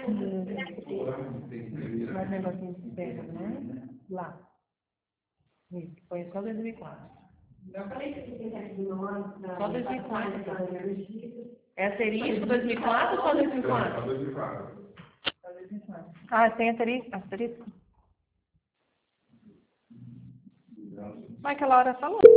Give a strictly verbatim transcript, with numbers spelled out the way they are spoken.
Mais negocinho de terra, né? Lá. Isso, foi só dois mil e quatro. Só dois mil e quatro. É asterisco dois mil e quatro ou só dois mil e quatro? Só dois mil e quatro. Ah, tem asterisco? asterisco? Mas aquela hora falou.